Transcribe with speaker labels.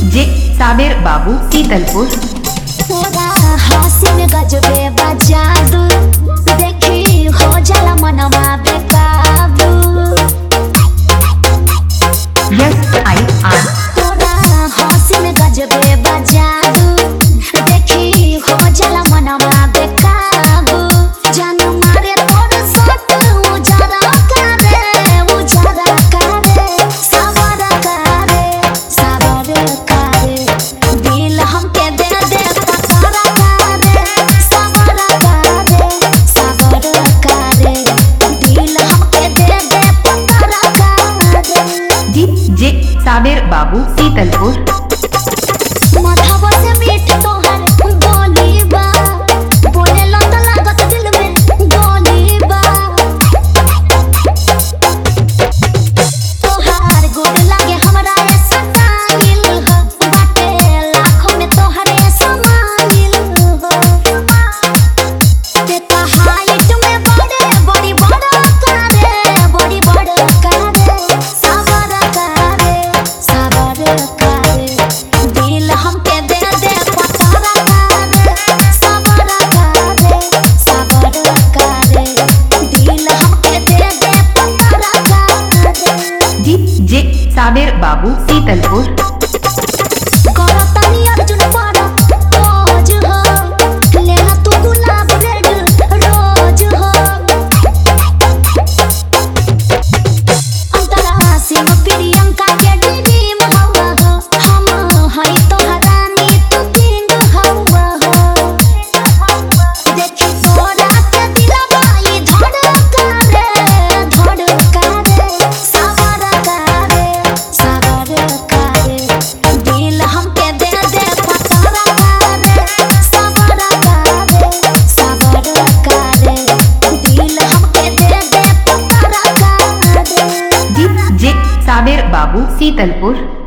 Speaker 1: DJ Sabir बाबू शीतलपुर।
Speaker 2: तोरा हासिल गजबे बजादू देखी हो जाला मनवा बेकाबू।
Speaker 1: SIR
Speaker 2: तोरा हासिल गजबे बजादू देखी हो जाला मनवा बेकाबू। जान मारे तोर सट उजारा करे साबर करे दिल हमके दे दे पतारा करे साबर करे दिल हमके दे दे पतारा करे।
Speaker 1: डीजे साबिर बाबू शीतलपुर।
Speaker 2: माथावा से मीठ तोहर बोली बा बोले लो तो लागत दिल में गोली बा। तोहार गुड लागे हमरा ए सताइल हो बाटे लाखों में तोहरे समाइल हो। ते हाइट में बड़ी बड़ा करे साबर करे दिल हमके दे दे पतारा करे साबर करे दिल हमके दे दे पतारा करे।
Speaker 1: डीजे साबिर बाबू शीतलपुर।
Speaker 2: करतनी अर्जुन पारा रोज हो लेना तू गुलाब रेड रोज हो। अंतरराशि में प्रियंका के ड्रीम हवा हो हम हई तोहरा नी तू किंग हवा हो। देखी तोरा के दिलवा ई धड़का रे साबर करे दिल हमके दे दे पतारा करे साबर करे दिल हमके दे दे पतारा करे।
Speaker 1: डीजे साबिर बाबू शीतलपुर।